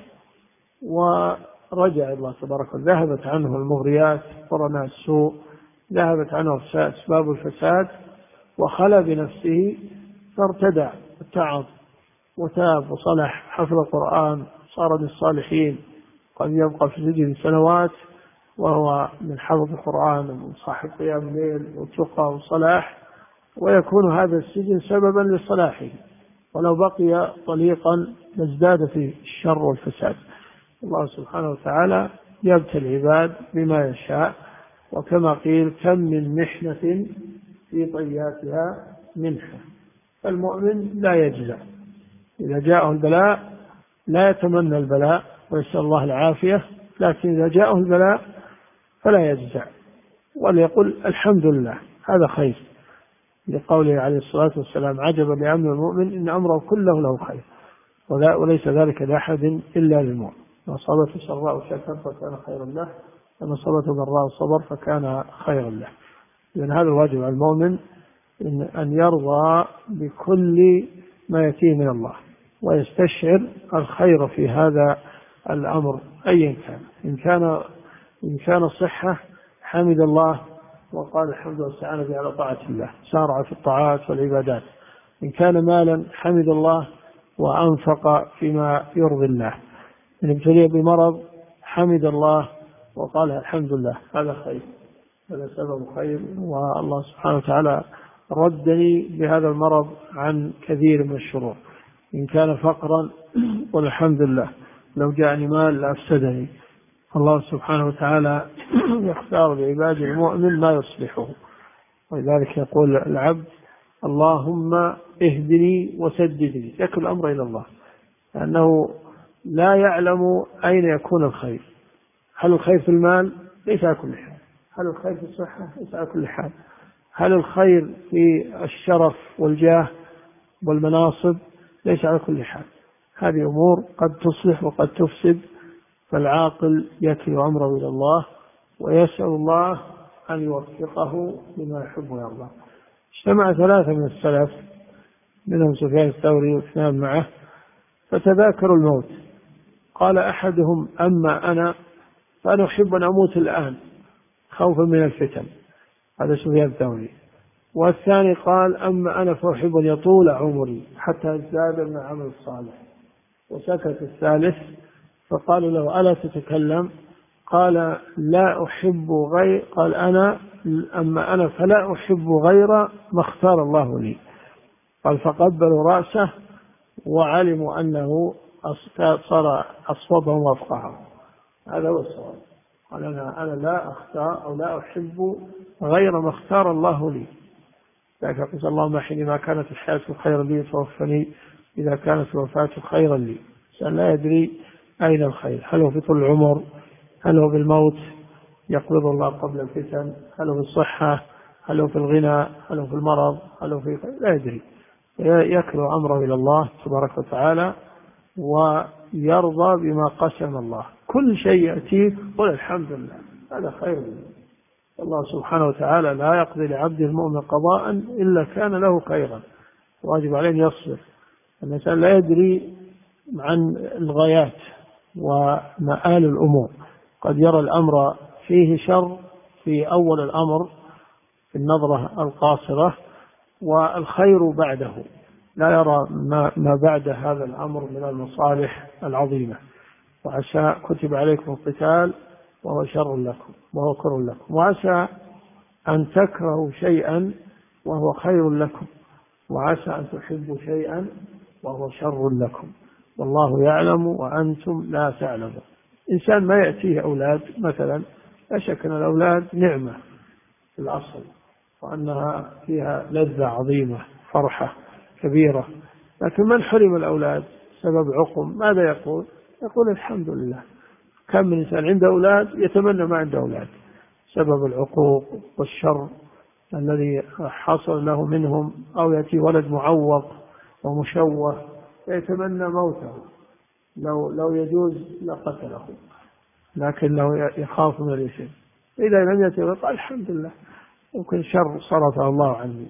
ورجع الله تبارك وتعالى، ذهبت عنه المغريات، قرناء السوء، ذهبت عنه أسباب الفساد، وخلى بنفسه فارتدع وتعظ وتاب وصلح، حفظ القرآن، صار من الصالحين. قد يبقى في السجن سنوات وهو من حفظ القرآن ومن صاحب قيام الليل والتقى والصلاح، ويكون هذا السجن سببا لصلاحه، ولو بقي طليقا لازداد في الشر والفساد. الله سبحانه وتعالى يبتلي العباد بما يشاء، وكما قيل: كم من محنة في طياتها منحة. فالمؤمن لا يجزع إذا جاءه البلاء، لا يتمنى البلاء ويسأل الله العافية، لكن إذا جاءه البلاء فلا يجزع، وليقول: الحمد لله، هذا خير، لقوله عليه الصلاة والسلام: عجبا لأمر المؤمن إن أمره كله له خير، وليس ذلك لأحد إلا للمؤمن. ما أصابته سراء شكر فكان خيرا له، وما أصابته ضراء صبر فكان خيرا له. لأن هذا الواجب على المؤمن، إن أن يرضى بكل ما يأتيه من الله، ويستشعر الخير في هذا الأمر أيا كان. إن كان إن كان صحة حمد الله وقال الحمد واستعان به على طاعة الله، سارع في الطاعات والعبادات. إن كان مالا حمد الله وأنفق فيما يرضي الله. إن ابتلي بمرض حمد الله وقال الحمد لله، هذا خير، هذا سبب خير، والله سبحانه وتعالى ردني بهذا المرض عن كثير من الشرور. إن كان فقرا والحمد لله، لو جاءني مال لأفسدني، الله سبحانه وتعالى يختار لعباده المؤمن ما يصلحه، ولذلك يقول العبد اللهم اهدني وسددني، يكل الأمر إلى الله، لأنه لا يعلم أين يكون الخير. هل الخير في المال؟ ليس على كل حال. هل الخير في الصحة؟ ليس على كل حال. هل الخير في الشرف والجاه والمناصب؟ ليس على كل حال. هذه أمور قد تصلح وقد تفسد، فالعاقل يكل أمره إلى الله ويسأل الله أن يوفقه لما يحب ويرضى. اجتمع ثلاثة من السلف منهم سفيان الثوري واثنان معه فتذاكروا الموت. قال أحدهم أما أنا فأنا أحب أن أموت الآن خوفا من الفتن، هذا سفيان الثوري. والثاني قال أما أنا فأحب أن يطول عمري حتى أزداد من العمل الصالح. وسكت الثالث فقالوا له ألا تتكلم؟ قال لا أحب غير قال أنا أما أنا فلا أحب غير ما اختار الله لي. قال فقبلوا رأسه وعلموا أنه صار أصوبهم وأفقههم. هذا هو الصواب. قال أنا, أنا لا أختار أو لا أحب غير ما اختار الله لي. لكن قلت اللهم حين ما كانت الحياة خيرا لي توفني إذا كانت الوفاة خيرا لي. سأل لا يدري أين الخير، هل هو في طول العمر، هل هو بالموت يقبض الله قبل الفتن، هل هو في الصحة، هل هو في الغنى، هل هو في المرض، هل هو في لا يدري. يكلو أمره إلى الله تبارك وتعالى ويرضى بما قسم الله. كل شيء يأتيه قل الحمد لله، هذا خير منه. الله سبحانه وتعالى لا يقضي لعبده المؤمن قضاء إلا كان له خيرا، واجب عليه أن يصبر. الإنسان لا يدري عن الغايات ومآل الأمور، قد يرى الأمر فيه شر في أول الأمر في النظرة القاصرة والخير بعده، لا يرى ما بعد هذا الأمر من المصالح العظيمة. وعسى كتب عليكم القتال وهو شر لكم وهو كر لكم، وعسى أن تكرهوا شيئا وهو خير لكم، وعسى أن تحبوا شيئا وهو شر لكم، والله يعلم وأنتم لا تعلمون. إنسان ما يأتيه أولاد مثلا، لا شك أن الأولاد نعمة في الأصل وأنها فيها لذة عظيمة فرحة كبيرة، لكن من حرم الأولاد سبب عقم ماذا يقول؟ يقول الحمد لله. كم من إنسان عنده أولاد يتمنى ما عنده أولاد سبب العقوق والشر الذي حصل له منهم، أو يأتي ولد معوق ومشوه يتمنى موته، لو لو يجوز لقتله، لكنه يخاف من الإثم. إذا لم يتوقع الحمد لله، يمكن شر صرفه الله عني.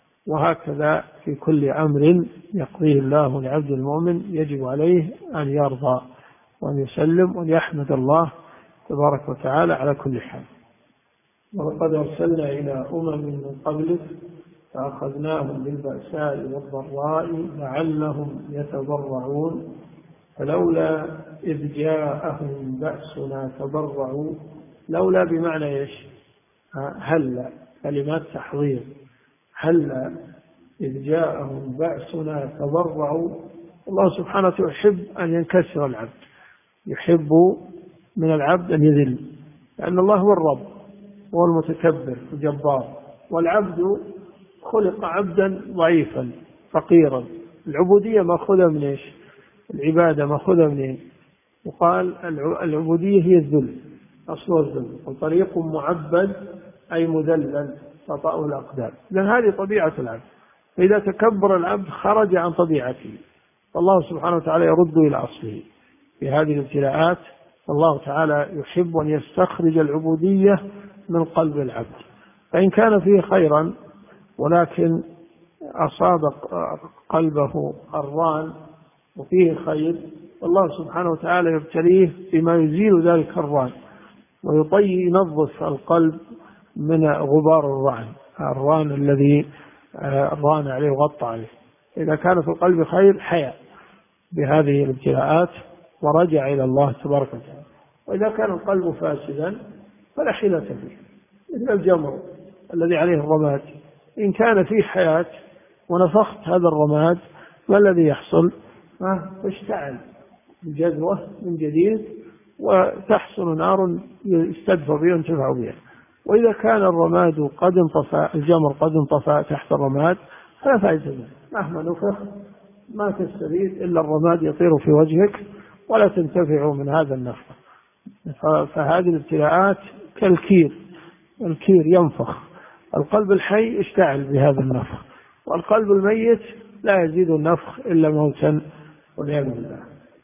وهكذا في كل أمر يقضيه الله لعبد المؤمن يجب عليه أن يرضى وأن يسلم وأن يحمد الله تبارك وتعالى على كل حال. ولقد أرسلنا إلى أمم من قبلك فأخذناهم بالبأساء والضراء لعلهم يتضرعون فلولا إذ جاءهم بأسنا تضرعوا. لولا بمعنى إيش؟ هلا، كلمات تحضير. هلا إذ جاءهم بأسنا تضرعوا. الله سبحانه وتعالى يحب أن ينكسر العبد، يحب من العبد أن يذل، لأن الله هو الرب، هو المتكبر الجبار، والعبد خلق عبدا ضعيفا فقيرا. العبودية مأخوذة من إيش؟ العبادة مأخوذة من إيش؟ وقال العبودية هي الذل، أصل الذل، وطريق معبد أي مذلل تطأه الأقدام. لأن هذه طبيعة العبد، فإذا تكبر العبد خرج عن طبيعته، فالله سبحانه وتعالى يرد إلى أصله في هذه الابتلاءات. الله تعالى يحب أن يستخرج العبودية من قلب العبد، فإن كان فيه خيرا ولكن أصاب قلبه الران وفيه خير، الله سبحانه وتعالى يبتليه بما يزيل ذلك الران ويطي ينظف القلب من غبار الران الران الذي ران عليه وغطى عليه. إذا كان في القلب خير حيا بهذه الابتلاءات ورجع إلى الله تبارك وتعالى. وإذا كان القلب فاسدا فلا حيلة فيه، مثل الجمر الذي عليه الرماد، إن كان فيه حياة ونفخت هذا الرماد ما الذي يحصل؟ اشتعل الجذوة من جديد وتحصل نار يستدفى بها وينتفع بها. وإذا كان الرماد قد انطفى، الجمر قد انطفى تحت الرماد، فلا فائدة منه، مهما نفخ ما تستفيد إلا الرماد يطير في وجهك ولا تنتفع من هذا النفخ. فهذه الابتلاءات كالكير، الكير ينفخ، القلب الحي اشتعل بهذا النفخ، والقلب الميت لا يزيد النفخ إلا موتا والعياذ بالله.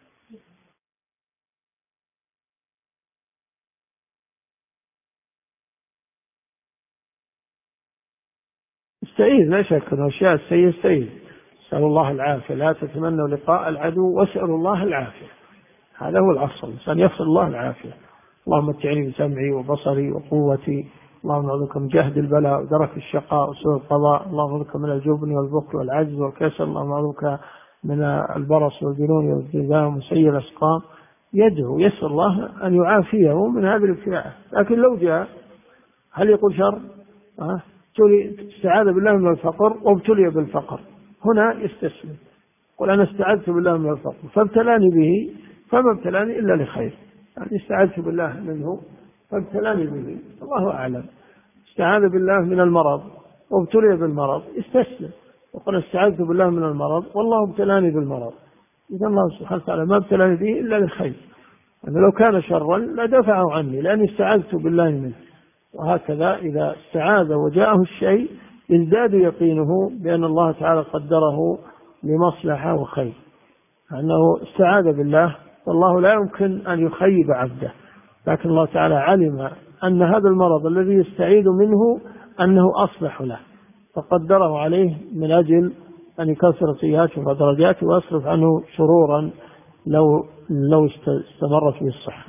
استعيذ، لا شك أن الأشياء السيئة استعيذ، اسأل الله العافية، لا تتمنوا لقاء العدو واسألوا الله العافية، هذا هو الأصل، الإنسان يسأل الله العافية. اللهم متعني بسمعي وبصري وقوتي، اللهم أعوذ بك من جهد البلاء ودرك الشقاء وسوء القضاء، اللهم أعوذ بك من الجبن والبخل والعجز والكسل، اللهم أعوذ بك من البرص والجنون والجذام وسيء الأسقام. يدعو يسأل الله أن يعافيه من هذه الابتلاءات. لكن لو جاء هل يقول شر؟ أه؟ استعاذ بالله من الفقر وابتلي بالفقر، هنا يستسلم، قل أنا استعذت بالله من الفقر فابتلاني به فما ابتلاني إلا لخير، يعني استعذت بالله منه فابتلاني به، الله أعلم. استعاذ بالله من المرض وابتلي بالمرض، استسلم وقل استعذت بالله من المرض والله ابتلاني بالمرض، إذا الله سبحانه وتعالى ما ابتلاني به إلا للخير، أنا لو كان شرا لدفعه عني لأني استعذت بالله منه. وهكذا إذا استعاذ وجاءه الشيء ازداد يقينه بأن الله تعالى قدره لمصلحة وخير، أنه استعاذ بالله والله لا يمكن أن يخيب عبده، لكن الله تعالى علم أن هذا المرض الذي يستعيذ منه أنه أصلح له فقدره عليه من أجل أن يكسر سيئاته ودرجاته ويصرف عنه شرورا لو لو استمرت به الصحة.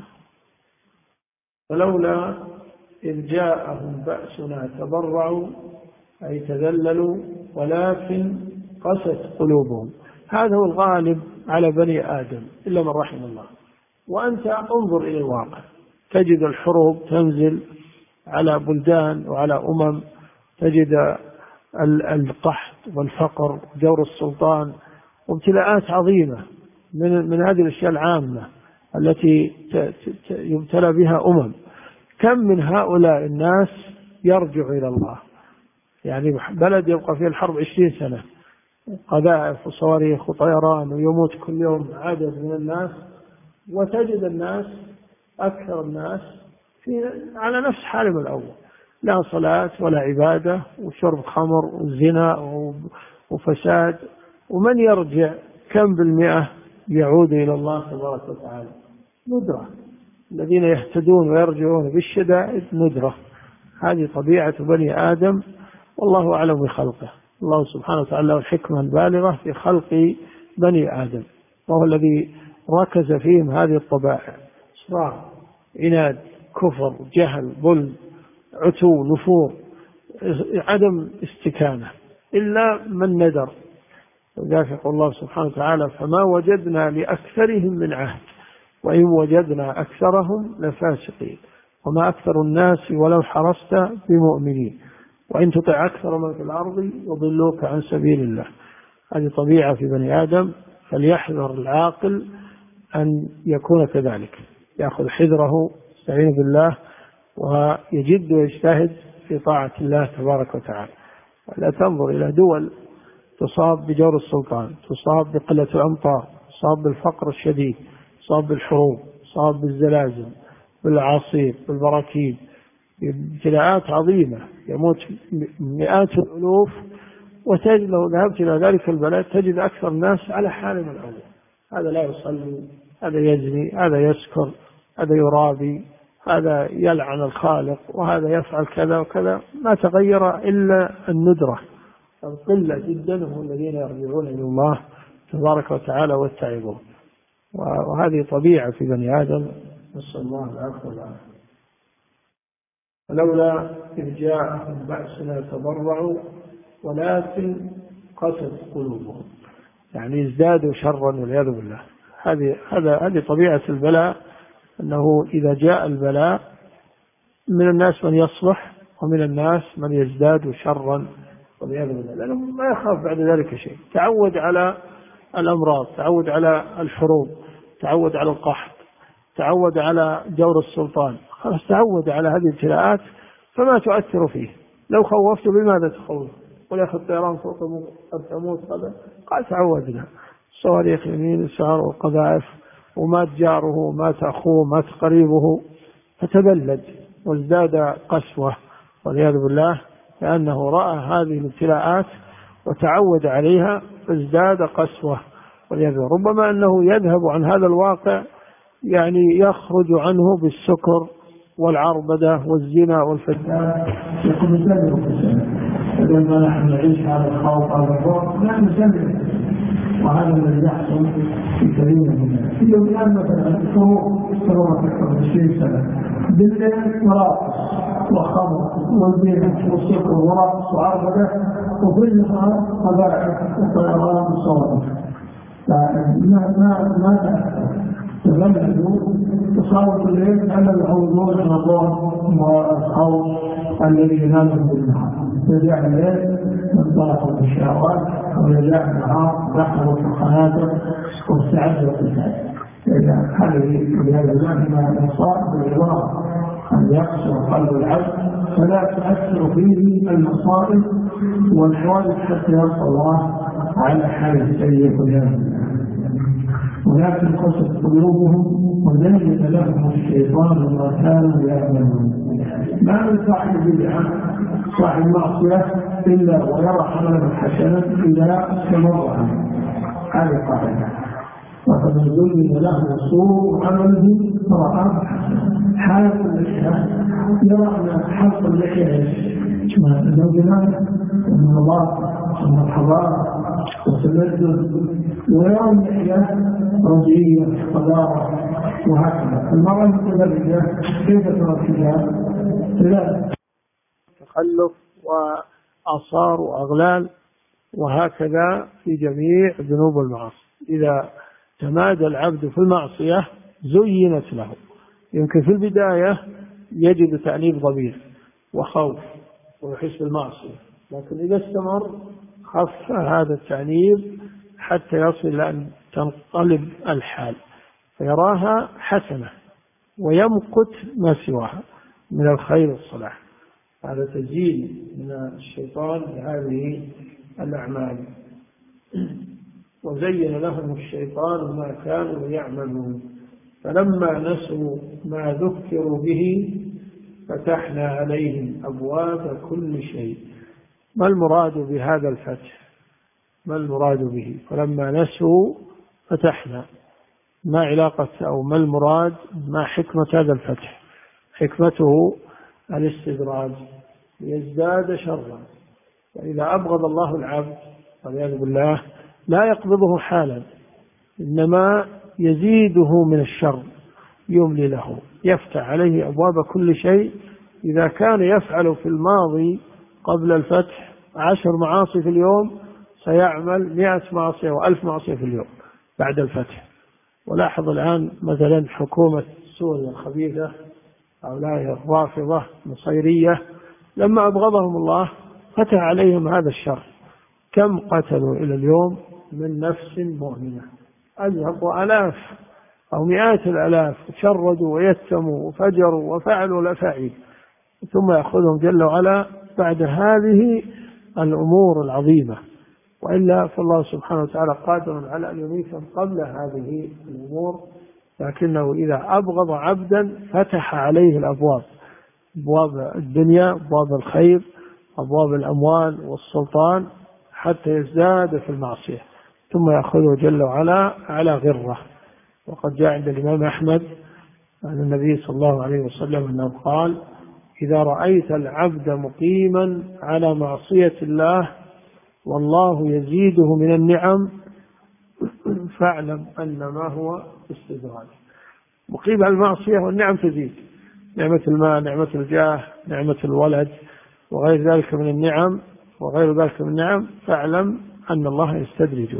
ولولا إذ جاءهم بأسنا تضرعوا أي تذللوا ولكن قست قلوبهم، هذا هو الغالب على بني آدم إلا من رحم الله. وأنت انظر إلى الواقع، تجد الحروب تنزل على بلدان وعلى أمم، تجد القحط والفقر وجور السلطان وابتلاءات عظيمة من من هذه الأشياء العامة التي يبتلى بها أمم. كم من هؤلاء الناس يرجع إلى الله؟ يعني بلد يبقى فيه الحرب عشرين سنة، قذائف وصواريخ وطيران ويموت كل يوم عدد من الناس، وتجد الناس أكثر الناس في على نفس حالهم الأول، لا صلاة ولا عبادة وشرب خمر وزنا وفساد. ومن يرجع كم بالمئة يعود إلى الله تبارك وتعالى؟ ندرة. الذين يهتدون ويرجعون بالشدائد ندرة. هذه طبيعة بني آدم والله أعلم بخلقه. الله سبحانه وتعالى له الحكمة البالغة في خلق بني آدم، وهو الذي ركز فيهم هذه الطبائع: صراع، عناد، كفر، جهل، ظلم، عتو، نفور، عدم استكانة، إلا من ندر. وذلك يقول الله سبحانه وتعالى: فما وجدنا لأكثرهم من عهد وإن وجدنا أكثرهم لفاسقين وما أكثر الناس ولو حرصت بمؤمنين وإن تطع أكثر من في الأرض يضلوك عن سبيل الله. هذه طبيعة في بني آدم، فليحذر العاقل أن يكون كذلك، يأخذ حذره، يستعين بالله ويجد ويجتهد في طاعة الله تبارك وتعالى. لا تنظر إلى دول تصاب بجور السلطان، تصاب بقلة الأمطار، تصاب بالفقر الشديد، تصاب بالحروب، تصاب بالزلازل، بالأعاصير، بالبراكين، ابتلاءات عظيمة، يموت مئات الألوف، وتجد لو ذهبت إلى ذلك البلد تجد أكثر الناس على حالهم الأول، هذا لا يصلي، هذا يزني، هذا يسكر، هذا يرابي، هذا يلعن الخالق، وهذا يفعل كذا وكذا، ما تغير إلا الندرة، القلة جدا هم الذين يرجعون إلى الله تبارك وتعالى والتائبون. وهذه طبيعة في بني آدم، نسأل الله العفو والعافية. ولولا إذ جاءهم بأسنا تضرعوا ولكن قست قلوبهم، يعني ازدادوا شرا والعياذ بالله. هذه هذا هذه طبيعة البلاء، أنه إذا جاء البلاء من الناس من يصلح ومن الناس من يزداد شرا والعياذ بالله، لأنه ما يخاف بعد ذلك شيء، تعود على الأمراض، تعود على الحروب، تعود على القحط، تعود على جور السلطان، خلاص تعود على هذه الابتلاءات فما تؤثر فيه. لو خوفته بماذا تخوف؟ قل يا أخي الطيران فوق قد تموت قبل، قال تعودنا، صواريخ يمين يسار والقذائف، ومات جاره ومات أخوه ومات قريبه، فتبلد وازداد قسوة والعياذ بالله، لأنه رأى هذه الابتلاءات وتعود عليها فازداد قسوة والعياذ بالله. ربما أنه يذهب عن هذا الواقع، يعني يخرج عنه بالسكر والعربدة والزنا والفتنة. يكون مسلم لما نحن نعيش هذا الخوف هذا الخوف لا نسلم، وهذا الذي يحصل في كثير من الناس. في يوم الآن مثلا الفروق سنوات أكثر من عشرين سنة بالليل ورقص وخمر والزنا والسكر ورقص وعربدة، وفي النهار قذائف وطيران وصواريخ. ما ما ما تغلبوا تصاوت الليل لأن العوضون من الله والخوف الذي ينالهم بالنهار. يجاء الليل منطلقوا بالشهوات، ويجاء النهار دخلوا في الخنادق والسعد والقتال. إذا هذه بهذا الله مصائب بالإضافة أن يقسو قلب العبد فلا تؤثر فيه المصائب والحوادث حتى يرضى الله على حال السيء والعياذ، ولكن قست قلوبهم وزين لهم الشيطان ما كانوا يعملون. ما من صاحب بدعة صاحب معصية إلا ويرى عملا حسنا إذا استمر عنه، هذه قاعدة. وفمن زين له سوء عمله فرآه حسنا. حالة الأشياء يرى أن حلق اللحية كما الزوجان من الله ثم الحضارة وتمدد، ويرى اللحية رجعية قدارة وهكذا. المرأة المتبرجة كيف ترى الحجاب؟ لا تخلف وآثار وأغلال، وهكذا في جميع ذنوب المعاصي. إذا تمادى العبد في المعصية زينت له، يمكن في البداية يجد تأنيب ضمير وخوف ويحس بالمعصية، لكن إذا استمر خف هذا التأنيب حتى يصل إلى أن تنقلب الحال فيراها حسنة ويمقت ما سواها من الخير والصلاح. هذا تزيين من الشيطان لهذه الأعمال. وزين لهم الشيطان ما كانوا يعملون فلما نسوا ما ذكروا به فتحنا عليهم أبواب كل شيء. ما المراد بهذا الفتح؟ ما المراد به؟ فلما نسوا فتحنا، ما علاقة أو ما المراد؟ ما حكمة هذا الفتح؟ حكمته الاستدراج ليزداد شرا. وإذا أبغض الله العبد والعياذ بالله لا يقبضه حالا، إنما يزيده من الشر، يملي له، يفتح عليه أبواب كل شيء. إذا كان يفعل في الماضي قبل الفتح عشر معاصي في اليوم، سيعمل مئة معصية وألف معصية في اليوم بعد الفتح. ولاحظ الآن مثلا حكومة سوريا الخبيثة، هؤلاء الرافضة النصيرية، لما أبغضهم الله فتح عليهم هذا الشر. كم قتلوا إلى اليوم من نفس مؤمنة؟ أزهقوا آلاف أو مئات الآلاف، شردوا ويتموا وفجروا وفعلوا الأفاعيل، ثم يأخذهم جل وعلا بعد هذه الأمور العظيمة. وإلا فالله سبحانه وتعالى قادر على أن يميتهم قبل هذه الأمور، لكنه إذا أبغض عبدا فتح عليه الأبواب، أبواب الدنيا، أبواب الخير، أبواب الأموال والسلطان، حتى يزداد في المعصية، ثم يأخذه جل وعلا على غرة. وقد جاء عند الإمام أحمد عن النبي صلى الله عليه وسلم أنه قال: إذا رأيت العبد مقيما على معصية الله والله يزيده من النعم فاعلم أن ما هو استدراج. مقيم على المعصية والنعم تزيد، نعمة المال، نعمة الجاه، نعمة الولد وغير ذلك من النعم وغير ذلك من النعم، فاعلم أن الله يستدرجه.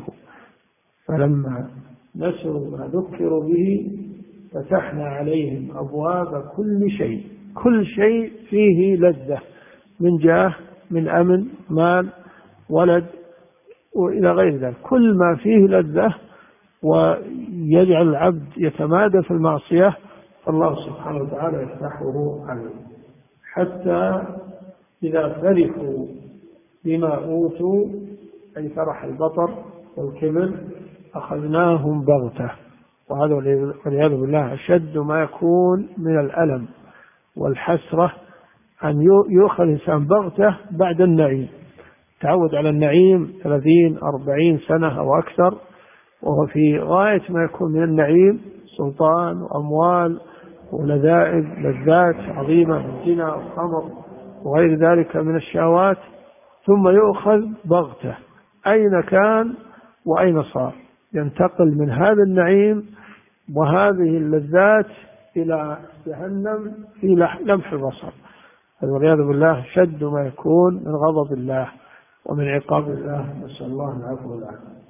فلما نسوا ما ذكروا به فتحنا عليهم أبواب كل شيء، كل شيء فيه لذة، من جاه، من أمن، مال، ولد، وإلى غير ذلك، كل ما فيه لذة يجعل العبد يتمادى في المعصية فالله سبحانه وتعالى يفتحه عليه، حتى إذا فرحوا بما أوتوا أي فرح البطر والكبر أخذناهم بغتة. وهذا والعياذ بالله أشد ما يكون من الألم والحسرة، أن يؤخذ الإنسان بغتة بعد النعيم، تعود على النعيم ثلاثين أربعين سنة أو أكثر، وهو في غاية ما يكون من النعيم، سلطان وأموال ولذائذ لذات عظيمة من زنا وخمر وغير ذلك من الشهوات، ثم يؤخذ بغتة أين كان وأين صار، ينتقل من هذا النعيم وهذه اللذات إلى جهنم في لمح البصر. والعياذ بالله شد ما يكون من غضب الله ومن عقاب الله، نسأل الله العفو والعافية.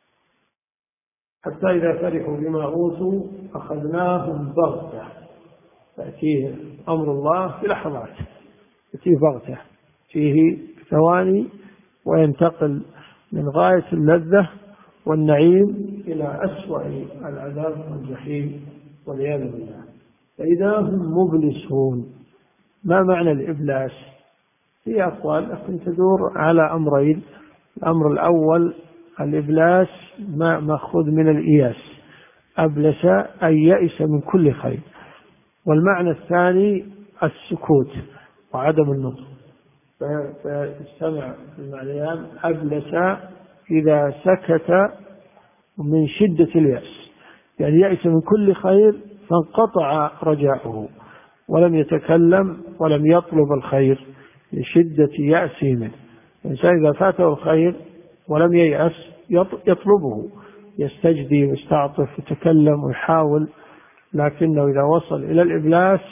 حتى إذا فرحوا بما أوتوا أخذناهم بغتة، تأتيه أمر الله في لحظات، يأتيه بغتة فيه ثواني، وينتقل من غاية اللذة والنعيم إلى أسوأ العذاب والجحيم والعياذ بالله. فإذا هم مبلسون. ما معنى الإبلاس؟ في أقوال لكن تدور على أمرين. الأمر الأول الإبلاس ما مأخوذ من الإياس، أبلس أي يئس من كل خير. والمعنى الثاني السكوت وعدم النطق، فاستمع المعنيان. أبلس إذا سكت من شدة اليأس، يعني يئس من كل خير فانقطع رجاؤه ولم يتكلم ولم يطلب الخير لشدة يأسه منه. الإنسان إذا فاته الخير ولم ييأس يطلبه، يستجدي ويستعطف ويتكلم ويحاول، لكنه إذا وصل إلى الإبلاس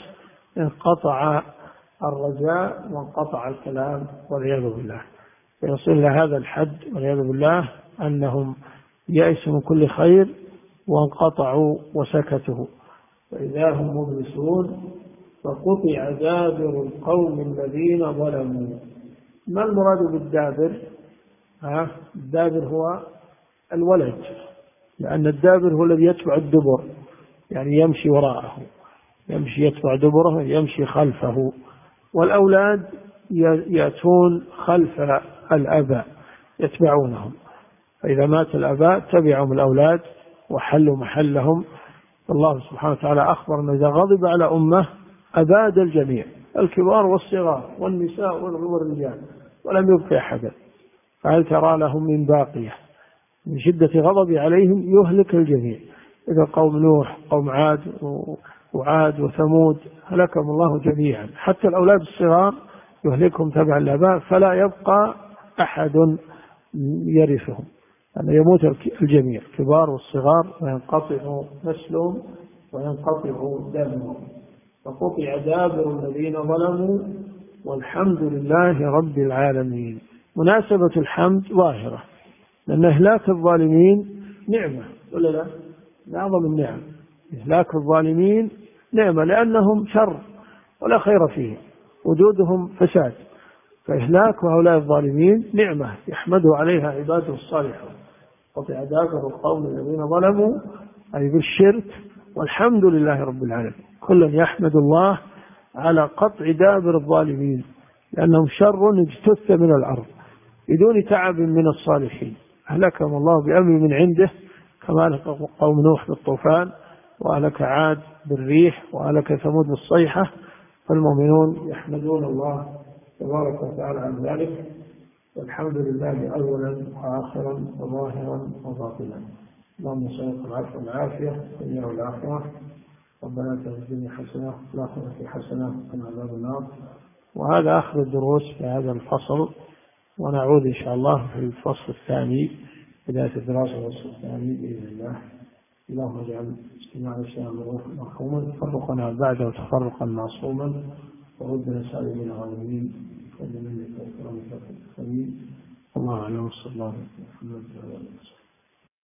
انقطع الرجاء وانقطع الكلام والعياذ بالله. فيصل إلى هذا الحد والعياذ بالله أنهم يأسوا من كل خير وانقطعوا وسكتوا. فإذا هم مبلسون فقطع دابر القوم الذين ظلموا. ما المراد بالدابر؟ ها؟ الدابر هو الولد، لأن الدابر هو الذي يتبع الدبر، يعني يمشي وراءه، يمشي يتبع دبره، يمشي خلفه. والأولاد يأتون خلف الأباء يتبعونهم، فإذا مات الأباء تبعهم الأولاد وحلوا محلهم. الله سبحانه وتعالى أخبر أنه إذا غضب على أمة أباد الجميع، الكبار والصغار والنساء والرجال، ولم يبقي أحدا. فهل ترى لهم من باقية؟ من شدة غضب عليهم يهلك الجميع. إذا قوم نوح قوم عاد وعاد وثمود هلكهم الله جميعا، حتى الأولاد الصغار يهلكهم تبع الآباء، فلا يبقى أحد يرثهم، أن يموت الجميع الكبار والصغار وينقطع نسلهم وينقطع دمهم. فقطع دابر الذين ظلموا والحمد لله رب العالمين. مناسبة الحمد ظاهرة، لأن إهلاك الظالمين نعمة ولا لا؟ أعظم النعم إهلاك الظالمين نعمة، لأنهم شر ولا خير فيه، وجودهم فساد. فإهلاك هؤلاء الظالمين نعمة يحمده عليها عباده الصالحون. قطع دابر القوم الذين ظلموا أي بالشرك، والحمد لله رب العالمين. كل يحمد الله على قطع دابر الظالمين، لأنهم شر اجتث من الأرض بدون تعب من الصالحين، أهلكهم الله بأمر من عنده، كما أهلك قوم نوح بالطوفان، وأهلك عاد بالريح، وأهلك ثمود بالصيحة. فالمؤمنون يحمدون الله تبارك وتعالى عن ذلك، والحمد لله أولا وآخرا وظاهرا وباطنا. اللهم صل العفو والعافية في الدنيا والآخرة. ربنا آتنا في الدنيا حسنة وفي الآخرة حسنة وقنا عذاب النار. وهذا آخر الدروس في هذا الفصل، ونعود إن شاء الله في الفصل الثاني، بداية الدراسة الفصل الثاني بإذن الله. اللهم اجعل اجتماعنا الشامل مرحوما، تفرقنا بعده تفرقا معصوما، وردنا سالمين غانمين، ومن منك وكرمك وكرمك. الله أعلم. صلى الله عليه وسلم.